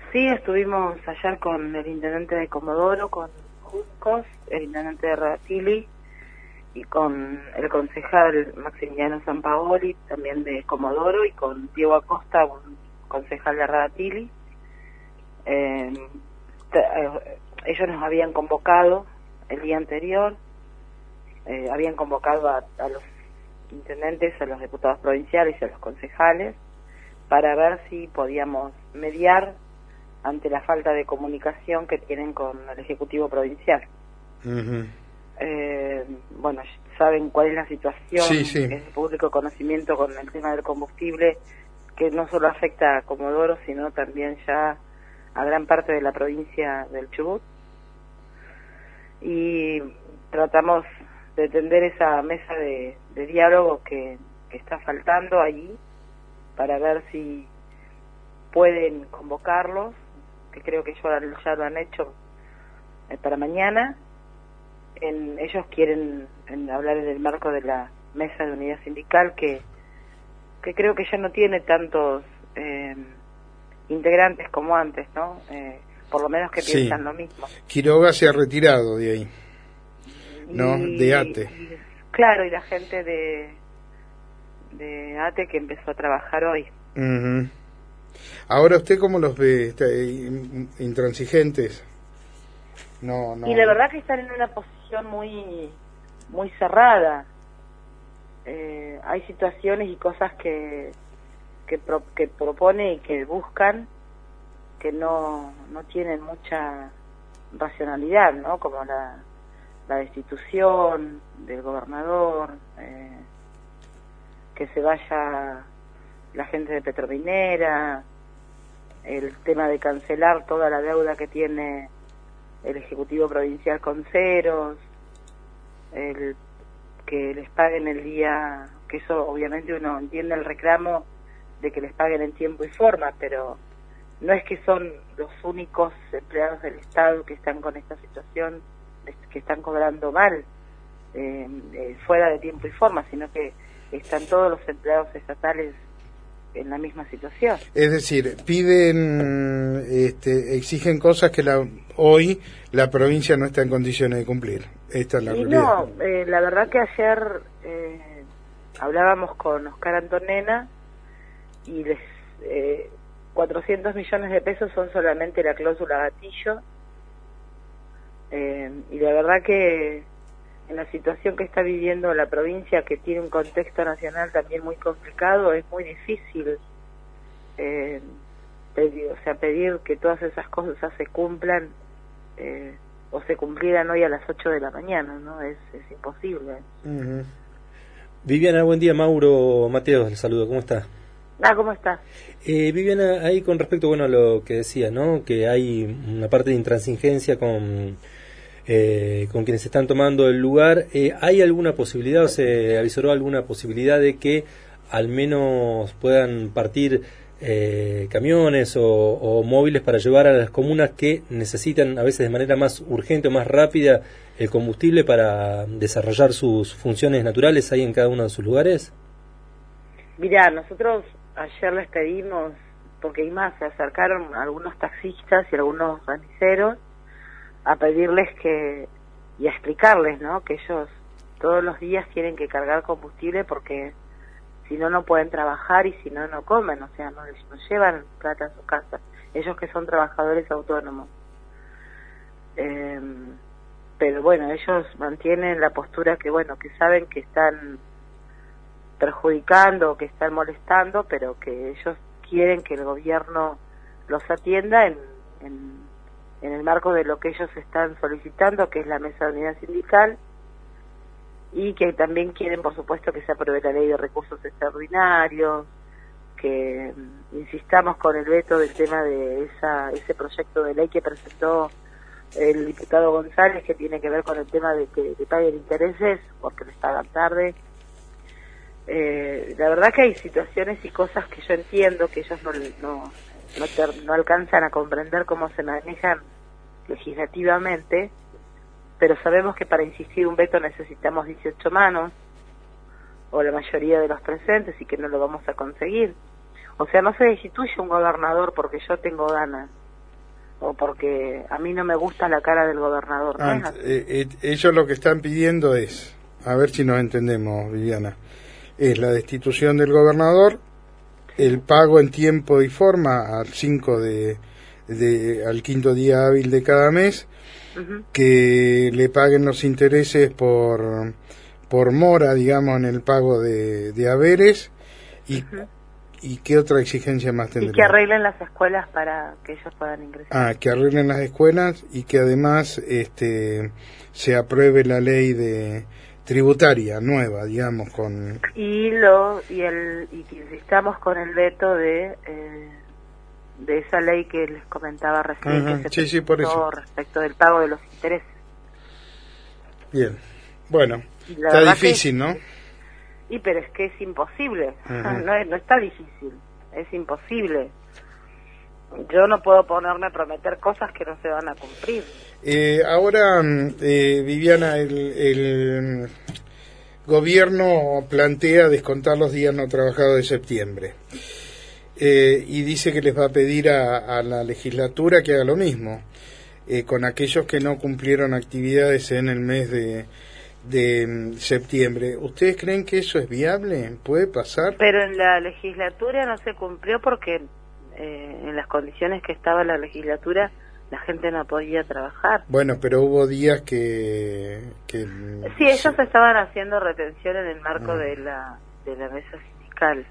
Sí, estuvimos ayer con el intendente de Comodoro, con Juncos, el intendente de Radatili y con el concejal Maximiliano Sampaoli, también de Comodoro, y con Diego Acosta, un concejal de Radatili. Ellos nos habían convocado el día anterior, habían convocado a los intendentes, a los diputados provinciales y a los concejales para ver si podíamos mediar ante la falta de comunicación que tienen con el Ejecutivo Provincial. Bueno, saben cuál es la situación, sí, sí. Es de público conocimiento con el tema del combustible, que no solo afecta a Comodoro, sino también ya a gran parte de la provincia del Chubut. Y tratamos de tender esa mesa de diálogo que está faltando allí, para ver si pueden convocarlos, que creo que ya lo han hecho para mañana. Ellos quieren hablar en el marco de la mesa de unidad sindical, que creo que ya no tiene tantos integrantes como antes, ¿no? Por lo menos que piensan lo mismo. Quiroga se ha retirado de ahí, ¿no? De ATE. Claro, y la gente de ATE que empezó a trabajar hoy. Ahora, ¿usted cómo los ve? ¿Intransigentes? No. Y la verdad que están en una posición muy cerrada. Hay situaciones y cosas que propone y que buscan que no tienen mucha racionalidad, ¿no? Como la destitución del gobernador, que se vaya la gente de Petrominera, el tema de cancelar toda la deuda que tiene el Ejecutivo Provincial con ceros, el que les paguen el día, que eso obviamente uno entiende el reclamo de que les paguen en tiempo y forma, pero no es que son los únicos empleados del Estado que están con esta situación, que están cobrando mal, fuera de tiempo y forma, sino que están todos los empleados estatales en la misma situación. Es decir, piden, exigen cosas que hoy la provincia no está en condiciones de cumplir. Esta es la realidad. No, la verdad que ayer hablábamos con Oscar Antonena y 400 millones de pesos son solamente la cláusula gatillo, y la verdad que en la situación que está viviendo la provincia, que tiene un contexto nacional también muy complicado, es muy difícil pedir que todas esas cosas se cumplan, o se cumplieran hoy a las 8 de la mañana, ¿no? Es imposible. Viviana, buen día. Mauro Mateos, el saludo, ¿cómo está? ¿Cómo está? Viviana, ahí con respecto, a lo que decía, ¿no? Que hay una parte de intransigencia con quienes están tomando el lugar. ¿Hay alguna posibilidad, o se avisoró alguna posibilidad de que al menos puedan partir camiones o móviles para llevar a las comunas que necesitan a veces de manera más urgente o más rápida el combustible para desarrollar sus funciones naturales ahí en cada uno de sus lugares? Mirá, nosotros ayer les pedimos, porque y más se acercaron algunos taxistas y algunos remiseros a pedirles y a explicarles, ¿no? Que ellos todos los días tienen que cargar combustible porque si no pueden trabajar, y si no comen, o sea, no llevan plata a su casa, ellos que son trabajadores autónomos. Pero bueno, ellos mantienen la postura que saben que están perjudicando, que están molestando, pero que ellos quieren que el gobierno los atienda en el marco de lo que ellos están solicitando, que es la mesa de unidad sindical, y que también quieren, por supuesto, que se apruebe la ley de recursos extraordinarios, que insistamos con el veto del tema de ese proyecto de ley que presentó el diputado González, que tiene que ver con el tema de que paguen intereses porque les pagan tarde. La verdad que hay situaciones y cosas que yo entiendo que ellos no alcanzan a comprender cómo se manejan legislativamente, pero sabemos que para insistir un veto necesitamos 18 manos, o la mayoría de los presentes, y que no lo vamos a conseguir. O sea, no se destituye un gobernador porque yo tengo ganas, o porque a mí no me gusta la cara del gobernador. ¿No es así? Ellos lo que están pidiendo es, a ver si nos entendemos, Viviana, es la destitución del gobernador, el pago en tiempo y forma al 5 día hábil de cada mes, que le paguen los intereses por mora, digamos, en el pago de haberes, y qué otra exigencia más tendría. Y que arreglen las escuelas para que ellos puedan ingresar. Que arreglen las escuelas y que además se apruebe la ley de tributaria nueva, digamos, con y que insistamos con el veto de esa ley que les comentaba recién, que se por eso. Respecto del pago de los intereses. Bien, bueno, está difícil, ¿no? Pero es que es imposible, no está difícil, es imposible. Yo no puedo ponerme a prometer cosas que no se van a cumplir. Ahora, Viviana, el gobierno plantea descontar los días no trabajados de septiembre. Y dice que les va a pedir a la legislatura que haga lo mismo con aquellos que no cumplieron actividades en el mes de septiembre. ¿Ustedes creen que eso es viable? ¿Puede pasar? Pero en la legislatura no se cumplió porque en las condiciones que estaba la legislatura la gente no podía trabajar. Bueno, pero hubo días que sí, ellos estaban haciendo retención en el marco de la mesa sindical.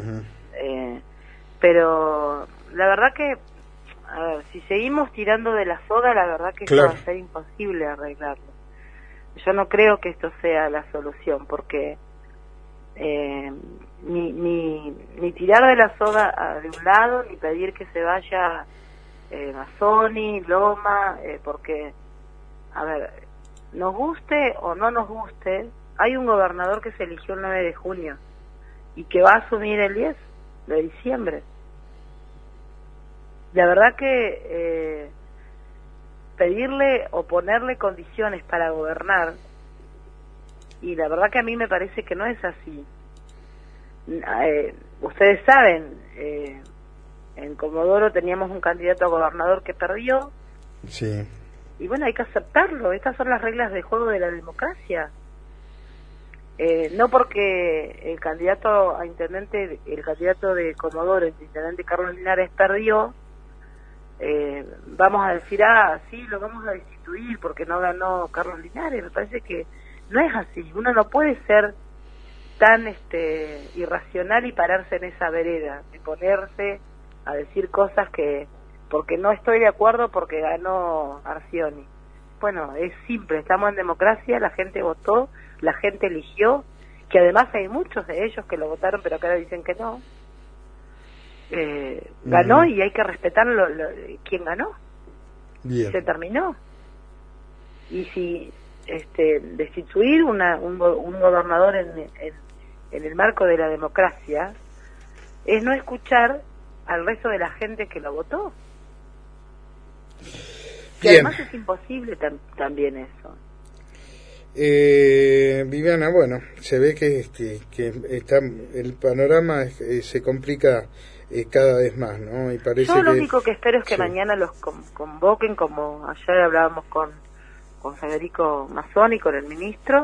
Pero la verdad que, a ver, si seguimos tirando de la soga, la verdad que claro, esto va a ser imposible arreglarlo. Yo no creo que esto sea la solución, porque ni tirar de la soga de un lado, ni pedir que se vaya Mazzoni, Loma, porque, a ver, nos guste o no nos guste, hay un gobernador que se eligió el 9 de junio y que va a asumir el 10 de diciembre. La verdad que pedirle o ponerle condiciones para gobernar, y la verdad que a mí me parece que no es así. Ustedes saben, en Comodoro teníamos un candidato a gobernador que perdió, sí, y bueno, hay que aceptarlo. Estas son las reglas de juego de la democracia. No porque el candidato a intendente, el candidato de Comodoro, el intendente Carlos Linares, perdió, vamos a decir, sí, lo vamos a destituir porque no ganó Carlos Linares. Me parece que no es así. Uno no puede ser tan irracional y pararse en esa vereda, de ponerse a decir cosas que, porque no estoy de acuerdo porque ganó Arcioni. Bueno, es simple, estamos en democracia, la gente votó, la gente eligió, que además hay muchos de ellos que lo votaron pero que ahora dicen que no. Ganó y hay que respetar quién ganó. Bien. Se terminó. Y si destituir un gobernador en el marco de la democracia es no escuchar al resto de la gente que lo votó. Y además es imposible también eso. Viviana, bueno, se ve que está el panorama se complica cada vez más, ¿no? Y parece yo lo único que espero es que sí, mañana los convoquen, como ayer hablábamos con Federico Mazzoni, con el ministro,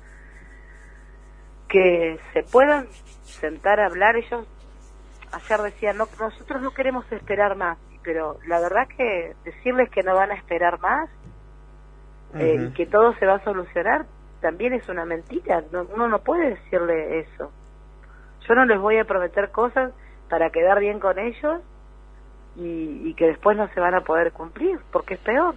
que se puedan sentar a hablar. Ellos ayer decían, nosotros no queremos esperar más, pero la verdad que decirles que no van a esperar más y que todo se va a solucionar también es una mentira. Uno no puede decirle eso. Yo no les voy a prometer cosas para quedar bien con ellos y que después no se van a poder cumplir, porque es peor.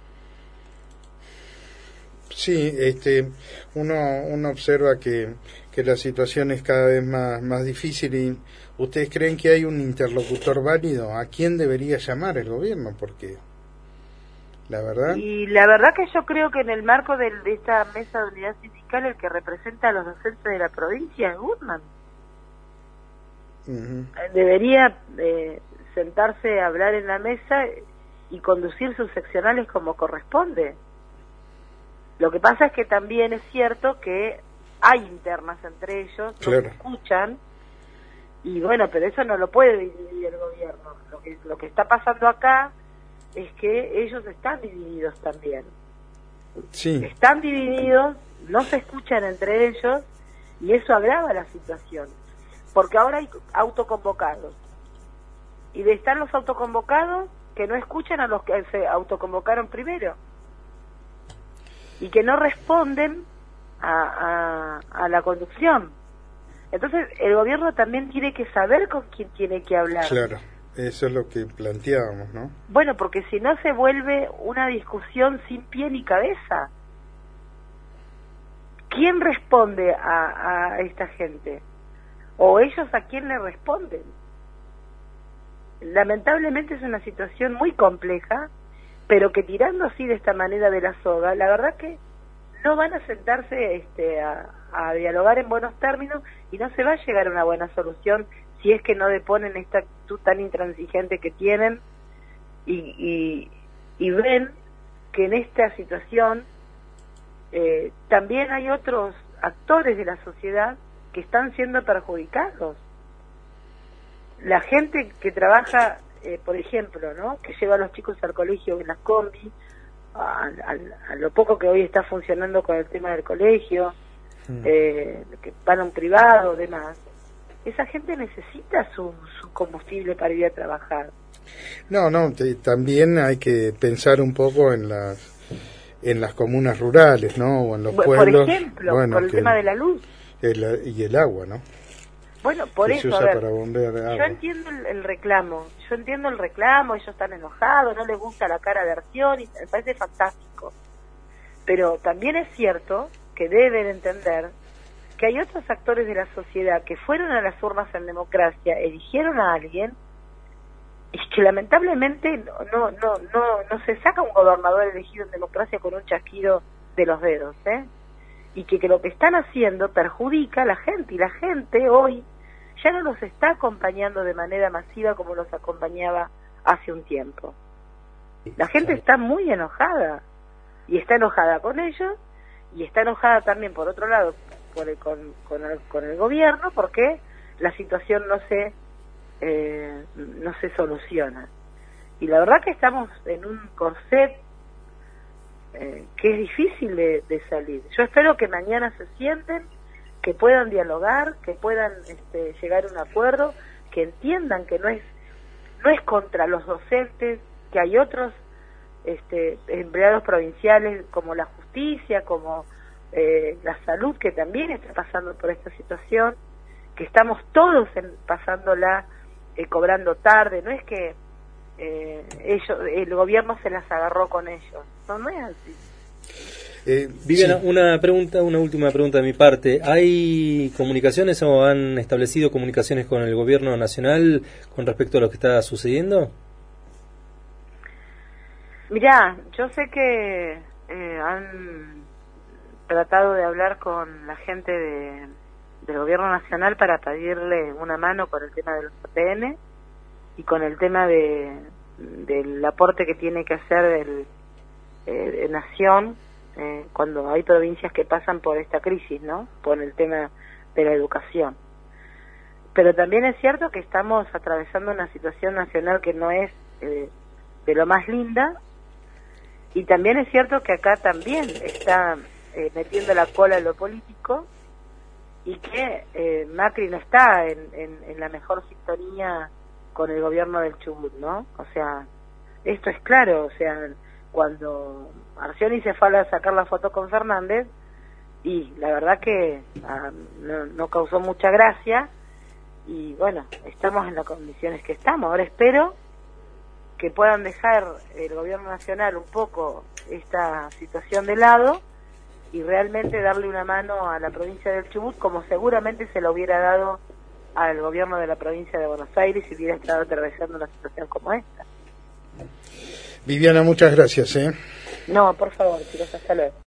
Sí, uno observa que la situación es cada vez más difícil. Y ¿ustedes creen que hay un interlocutor válido? ¿A quién debería llamar el gobierno? Porque la verdad... Y la verdad que yo creo que en el marco de esta mesa de unidad sindical, el que representa a los docentes de la provincia es Guzmán. Debería sentarse a hablar en la mesa y conducir sus seccionales como corresponde. Lo que pasa es que también es cierto que hay internas entre ellos, claro, no se escuchan, y bueno, pero eso no lo puede dividir el gobierno. Lo que está pasando acá es que ellos están divididos también. Sí. Están divididos, no se escuchan entre ellos y eso agrava la situación. Porque ahora hay autoconvocados. Y están los autoconvocados que no escuchan a los que se autoconvocaron primero. Y que no responden a la conducción. Entonces el gobierno también tiene que saber con quién tiene que hablar. Claro, eso es lo que planteábamos, ¿no? Bueno, porque si no se vuelve una discusión sin pie ni cabeza. ¿Quién responde a esta gente? ¿O ellos a quién le responden? Lamentablemente es una situación muy compleja, pero que tirando así de esta manera de la soga, la verdad que no van a sentarse a dialogar en buenos términos y no se va a llegar a una buena solución si es que no deponen esta actitud tan intransigente que tienen y ven que en esta situación también hay otros actores de la sociedad que están siendo perjudicados. La gente que trabaja, por ejemplo, ¿no?, que lleva a los chicos al colegio en las combi, a lo poco que hoy está funcionando con el tema del colegio, que van a un privado, demás, esa gente necesita su combustible para ir a trabajar. No, también hay que pensar un poco en las comunas rurales, ¿no? O en los pueblos. Por ejemplo, por el tema de la luz. Y el agua, ¿no? Bueno, por que eso, se usa a ver, para bombear agua. yo entiendo el reclamo, ellos están enojados, no les gusta la cara de Arcioni, me parece fantástico. Pero también es cierto que deben entender que hay otros actores de la sociedad que fueron a las urnas en democracia, eligieron a alguien, y que lamentablemente no se saca un gobernador elegido en democracia con un chasquido de los dedos, y que lo que están haciendo perjudica a la gente, y la gente hoy ya no los está acompañando de manera masiva como los acompañaba hace un tiempo. La gente está muy enojada, y está enojada con ellos, y está enojada también, por otro lado, con el gobierno, porque la situación no se soluciona. Y la verdad que estamos en un corset que es difícil de salir. Yo espero que mañana se sienten, que puedan dialogar, que puedan llegar a un acuerdo, que entiendan que no es contra los docentes, que hay otros empleados provinciales como la justicia, como la salud, que también está pasando por esta situación, que estamos todos pasándola, cobrando tarde. No es que el gobierno se las agarró con ellos, no es así. Viviana, sí. Una última pregunta de mi parte. ¿Hay comunicaciones o han establecido comunicaciones con el gobierno nacional con respecto a lo que está sucediendo? Mirá, yo sé que han tratado de hablar con la gente del gobierno nacional para pedirle una mano con el tema de los APN y con el tema del aporte que tiene que hacer Nación cuando hay provincias que pasan por esta crisis, ¿no?, por el tema de la educación. Pero también es cierto que estamos atravesando una situación nacional que no es de lo más linda, y también es cierto que acá también está metiendo la cola en lo político, y que Macri no está en la mejor sintonía con el gobierno del Chubut, ¿no? O sea, esto es claro. O sea, cuando Arcioni se fue a sacar la foto con Fernández, y la verdad que no causó mucha gracia, y bueno, estamos en las condiciones que estamos. Ahora espero que puedan dejar el gobierno nacional un poco esta situación de lado y realmente darle una mano a la provincia del Chubut, como seguramente se lo hubiera dado al gobierno de la provincia de Buenos Aires si hubiera estado atravesando una situación como esta. Viviana, muchas gracias. No, por favor, chicos, hasta luego.